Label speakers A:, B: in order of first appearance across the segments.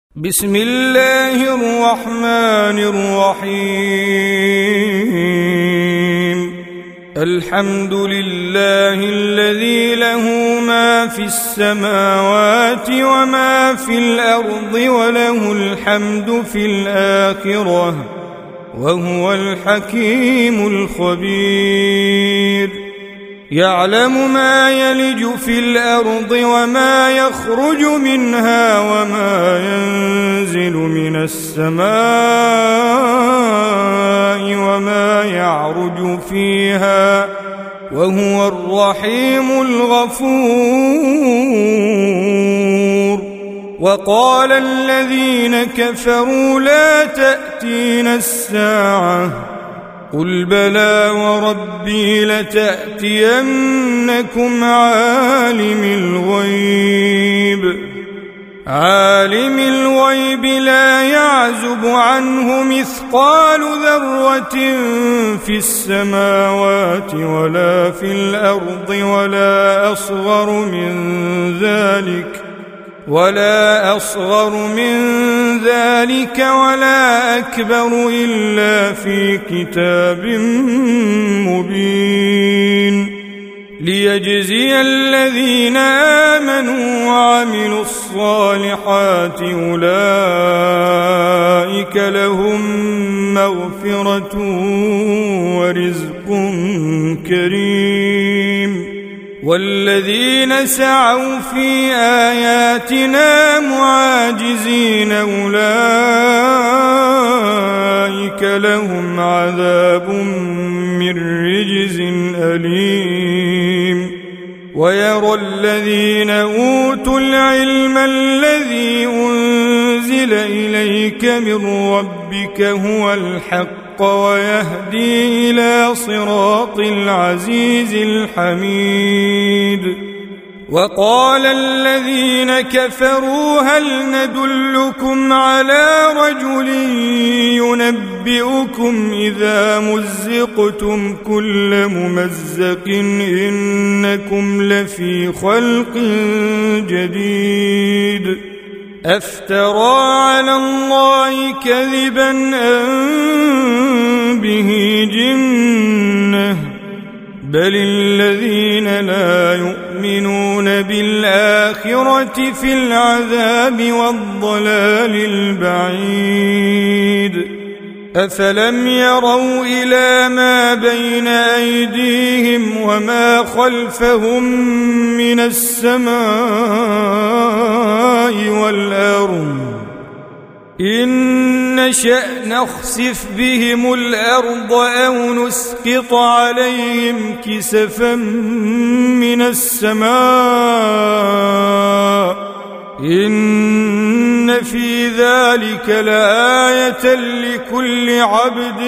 A: بسم الله الرحمن الرحيم. الحمد لله الذي له ما في السماوات وما في الأرض وله الحمد في الآخرة وهو الحكيم الخبير. يعلم ما يلج في الأرض وما يخرج منها وما ينزل من السماء وما يعرج فيها وهو الرحيم الغفور. وقال الذين كفروا لا تأتينا الساعة قل بلى وربي لتأتينكم عالم الغيب لا يعزب عنه مثقال ذرة في السماوات ولا في الأرض ولا أصغر من ذلك ولا أكبر إلا في كتاب مبين. ليجزي الذين آمنوا وعملوا الصالحات أولئك لهم مغفرة ورزق كريم. والذين سعوا في آياتنا معاجزين أولئك لهم عذاب من رجز أليم. ويرى الذين أوتوا العلم الذي أنزل إليك من ربك هو الحق ويهدي إلى صراط العزيز الحميد. وقال الذين كفروا هل ندلكم على رجل ينبئكم إذا مزقتم كل ممزق إنكم لفي خلق جديد. أفترى على الله كذبا أم به جنة بل الذين لا يؤمنون بالآخرة في العذاب والضلال البعيد. أفلم يروا إلى ما بين أيديهم وما خلفهم من السماء والأرض إن نشأ نخسف بهم الأرض أو نسقط عليهم كسفا من السماء إن في ذلك لآية لكل عبد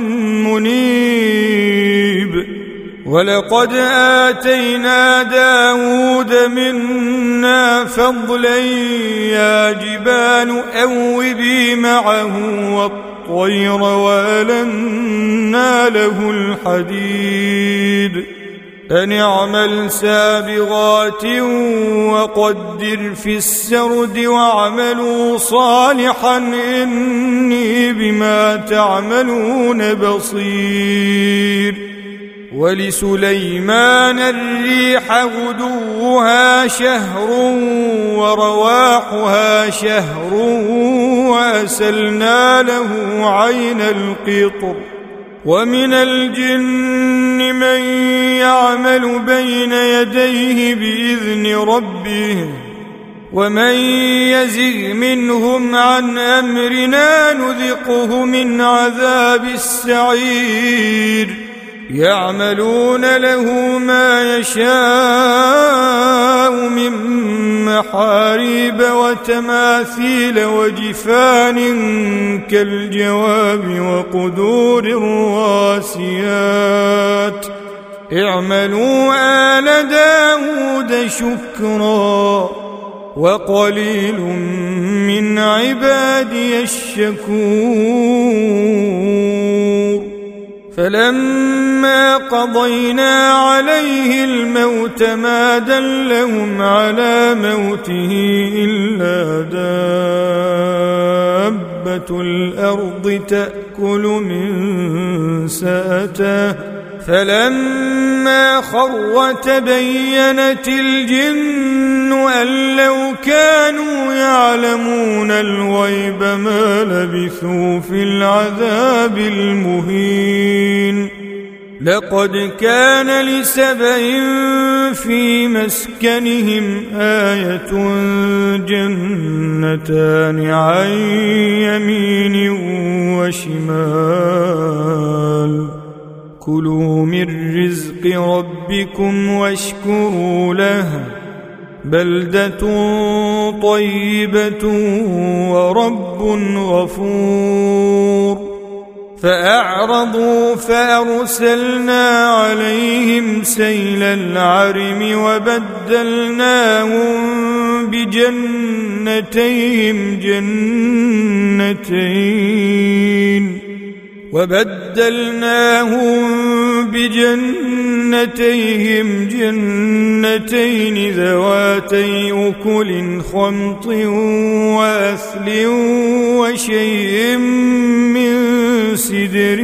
A: منيب. ولقد آتينا داود منا فضلا يا جبال أوبي معه والطير وألنا له الحديد أن اعمل سابغات وقدر في السرد واعملوا صالحا إني بما تعملون بصير. ولسليمان الريح غدوها شهر ورواحها شهر وأسلنا له عين القطر. ومن الجن من يعمل بين يديه بإذن ربه ومن يزغ منهم عن أمرنا نذقه من عذاب السعير. يعملون له ما يشاء من محاريب وتماثيل وجفان كالجواب وقدور الراسيات اعملوا آل داود شكرا وقليل من عبادي الشكور. فلما قضينا عليه الموت ما دلهم على موته إلا دابة دابة الأرض تأكل من سأته فلما خر تبينت الجن أن لو كانوا يعلمون الغيب ما لبثوا في العذاب المهين لقد كان لسبإ في مسكنهم آية جنتان عن يمين وشمال كلوا من رزق ربكم واشكروا له بلدة طيبة ورب غفور فأعرضوا فأرسلنا عليهم سيل العرم وبدلناهم بجنتيهم جنتين ذواتي أكل خمط وأثل وشيء من سدر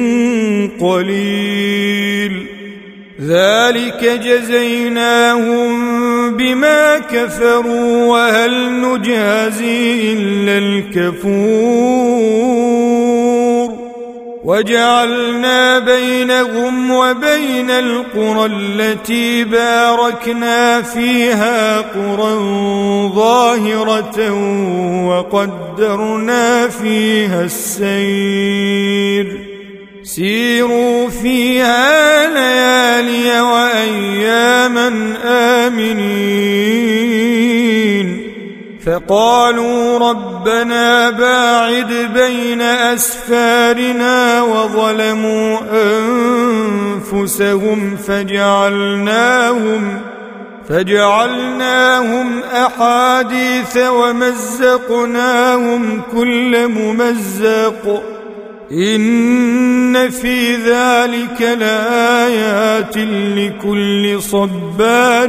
A: قليل ذلك جزيناهم بما كفروا وهل نجازي إلا الكفور وجعلنا بينهم وبين القرى التي باركنا فيها قرى ظاهرة وقدرنا فيها السير سيروا فيها ليالي وأياما آمنين فقالوا ربنا باعد بين أسفارنا وظلموا أنفسهم فجعلناهم أحاديث ومزقناهم كل ممزق إن في ذلك لآيات لكل صبار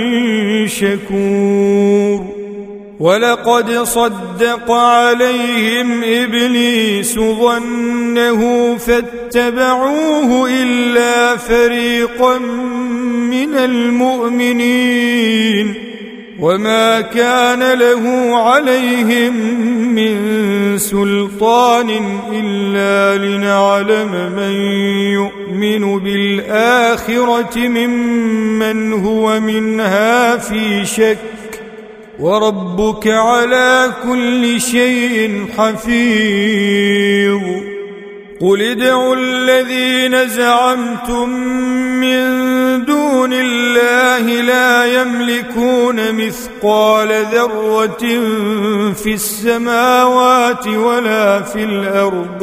A: شكور ولقد صدق عليهم إبليس ظنه فاتبعوه إلا فريقا من المؤمنين وما كان له عليهم من سلطان إلا لنعلم من يؤمن بالآخرة ممن هو منها في شك وربك على كل شيء حفيظ قل ادعوا الذين زعمتم من دون الله لا يملكون مثقال ذرة في السماوات ولا في الأرض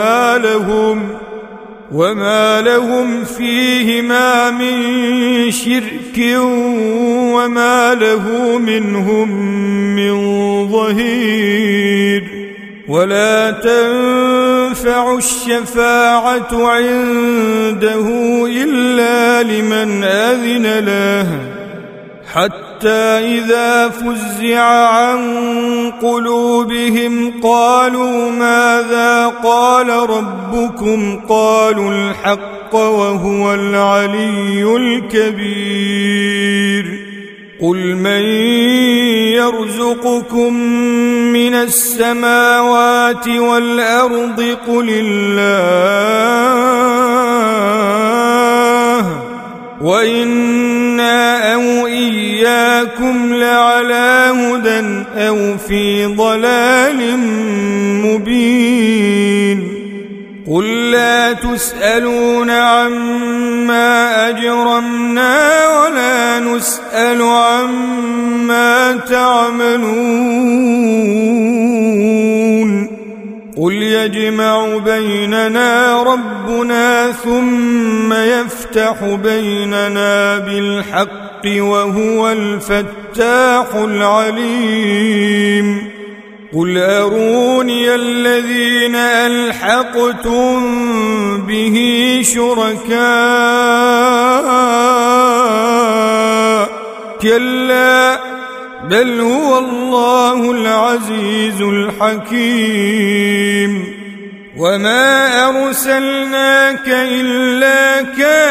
A: وما لهم فيهما من شرك وما له منهم من ظهير ولا تنفع الشفاعة عنده إلا لمن أذن له حتى إذا فزع عن قلوبهم قالوا ماذا قال ربكم قالوا الحق وهو العلي الكبير قل من يرزقكم من السماوات والأرض قل الله وإنا أو إياكم لعلى هدى أو في ضلال مبين قل لا تسألون عما أجرمنا ولا نسأل عما تعملون قل يجمع بيننا ربنا ثم يفتح بيننا بالحق وهو الفتاح العليم قل أروني الذين ألحقتم به شركاء كلا بل هو الله العزيز الحكيم وما أرسلناك إلا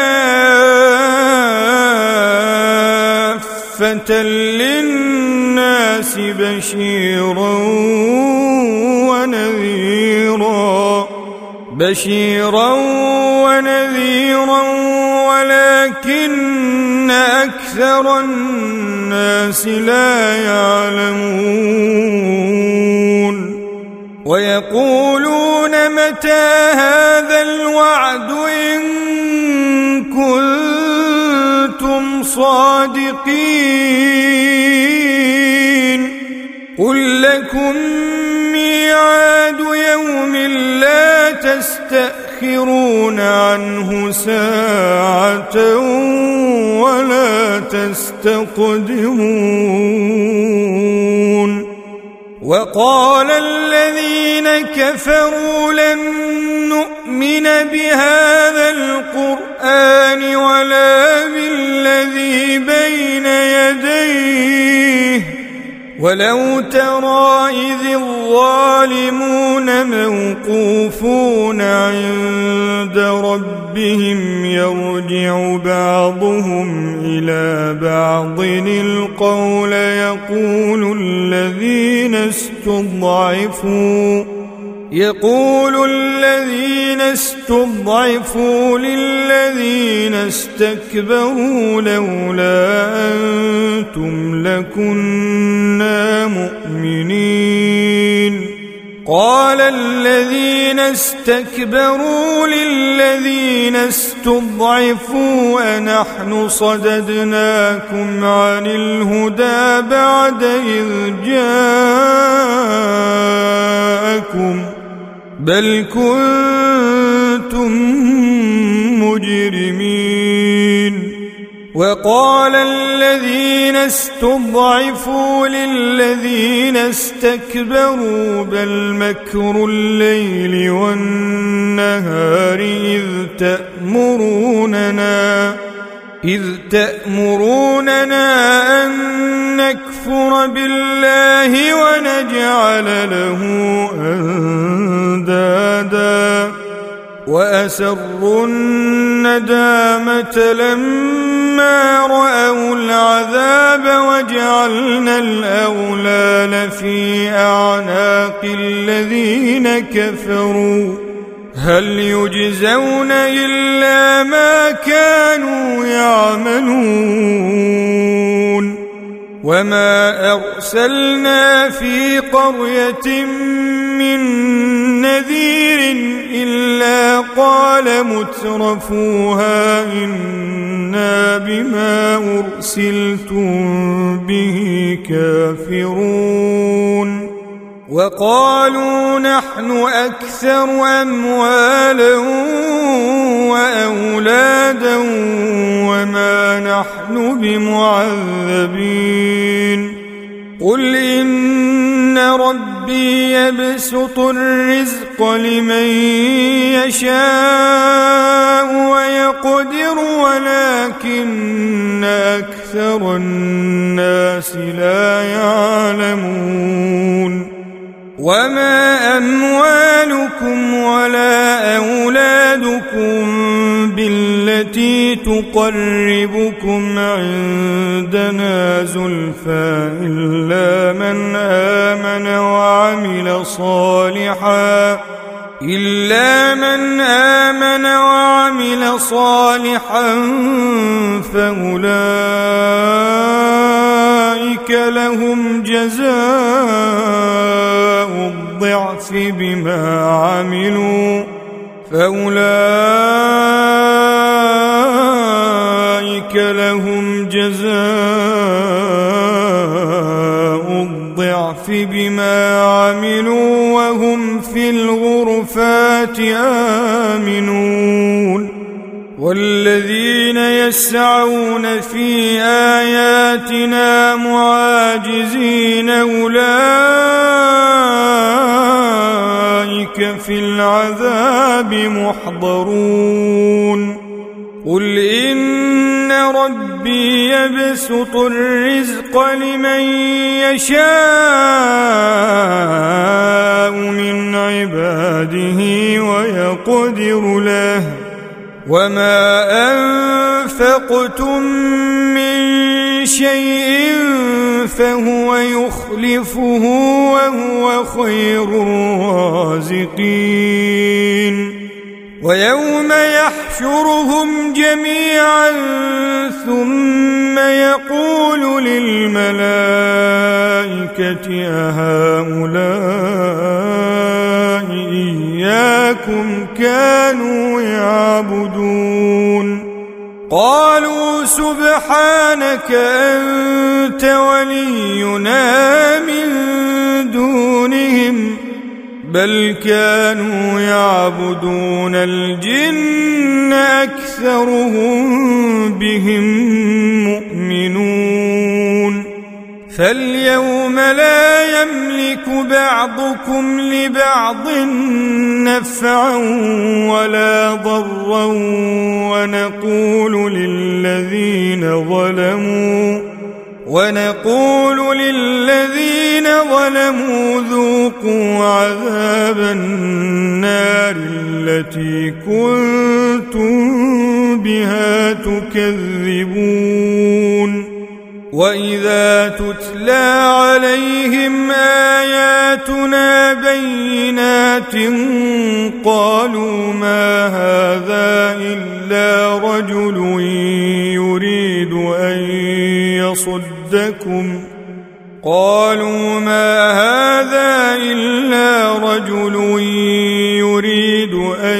A: كافة للناس بشيرا ونذيرا ولكن أكثر الناس لا يعلمون ويقولون متى هذا الوعد إن كنتم صادقين قل لكم ميعاد يوم لا تستأخرون عنه ساعة ولا تستقدمون وقال الذين كفروا لن نؤمن بهذا القرآن ولا بالذي بين يديه ولو ترى إذ الظالمون موقوفون عند ربهم يرجع بعضهم إلى بعض القول يقول الذين استضعفوا للذين استكبروا لولا أنتم لكنا مؤمنين قال الذين استكبروا للذين استضعفوا أنحن صددناكم عن الهدى بعد إذ جاءكم بل كنتم مجرمين وقال الذين استضعفوا للذين استكبروا بل مكر الليل والنهار إذ تأمروننا أن نكفر بالله ونجعل له أندادا وأسروا الندامة لما رأوا العذاب وجعلنا الأغلال في أعناق الذين كفروا هل يجزون إلا ما كانوا يعملون وما أرسلنا في قرية من نذير إلا قال مترفوها إنا بما أرسلتم به كافرون وقالوا نحن أكثر أموالا وأولادا وما نحن بمعذبين قل إن ربي يبسط الرزق لمن يشاء ويقدر ولكن أكثر الناس لا يعلمون وما أموالكم ولا أولادكم بالتي تقربكم عندنا زلفى إلا من آمن وعمل صالحا فأولئك لهم جزاء الضعف بما عملوا وهم في الغرفات آمنون والذين يسعون في آياتنا معاجزين أولئك في العذاب محضرون قل إن ربي يبسط يبسط الرزق لمن يشاء من عباده ويقدر له وما أنفقتم من شيء فهو يخلفه وهو خير الرازقين ويوم يحشرهم جميعا ثم يقول للملائكة أهؤلاء إياكم كانوا يعبدون قالوا سبحانك أنت ولينا من دونهم بل كانوا يعبدون الجن أكثرهم بهم مؤمنون فاليوم لا يملك بعضكم لبعض نفعا ولا ضرا ونقول للذين ظلموا ذوقوا عذاب النار التي كنتم بها تكذبون وإذا تتلى عليهم آياتنا بينات قالوا ما هذا إلا رجل يريد أن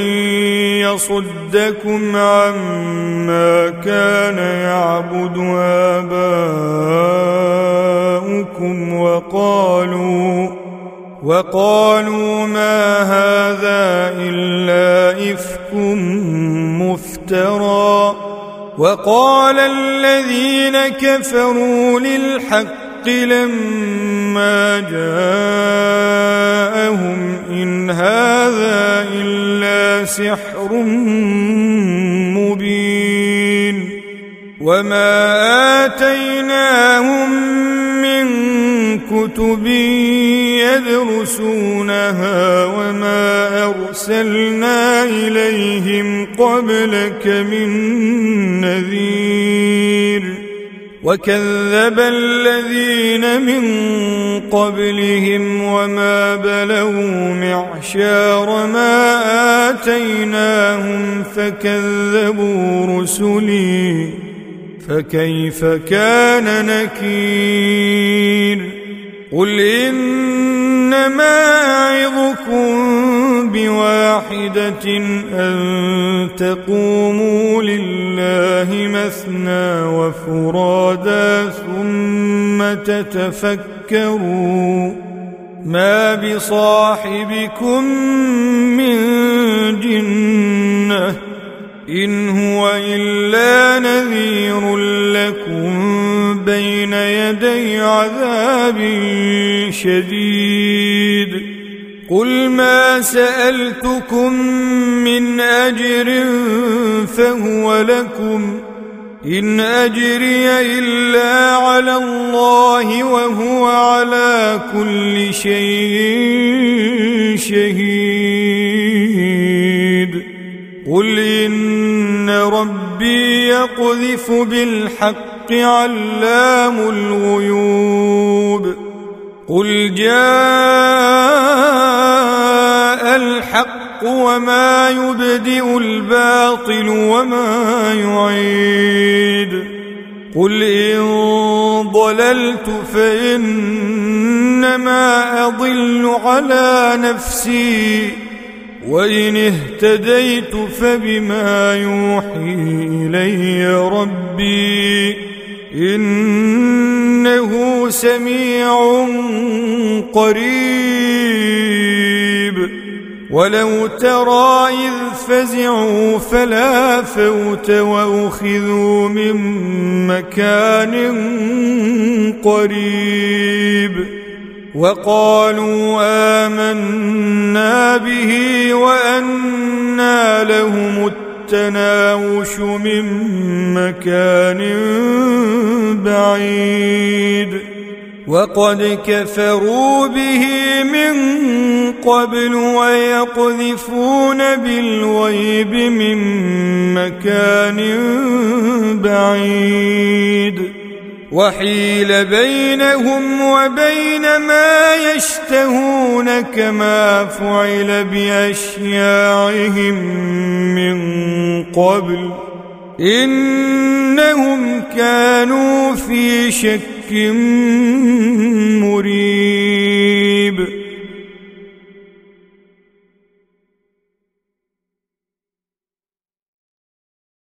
A: يصدكم عما كان يعبد آباؤكم وقالوا ما هذا إلا إفك مفترى وقال الذين كفروا للحق لما جاءهم إن هذا إلا سحر مبين وما آتيناهم من كتب يدرسونها وما أرسلنا إليهم قبلك من نذير وكذب الذين من قبلهم وما بلغوا معشار ما آتيناهم فكذبوا رسلي فكيف كان نكير قل إنما أعظكم بواحدة أن تقوموا لله مثنى وفرادا ثم تتفكروا ما بصاحبكم من جنة إن هو إلا نذير لكم بين يدي عذاب شديد قل ما سألتكم من أجر فهو لكم إن أجري إلا على الله وهو على كل شيء شهيد قل إن ربي يقذف بالحق علام الغيوب قل جاء الحق وما يبدئ الباطل وما يعيد قل إن ضللت فإنما أضل على نفسي وإن اهتديت فبما يوحي إلي ربي إنه سميع قريب ولو ترى إذ فزعوا فلا فوت وأخذوا من مكان قريب وقالوا آمنا به وأنى لهم والتناوش من مكان بعيد وقد كفروا به من قبل ويقذفون بالغيب من مكان بعيد وحيل بينهم وبين ما يشتهون كما فعل بأشياعهم من قبل إنهم كانوا في شك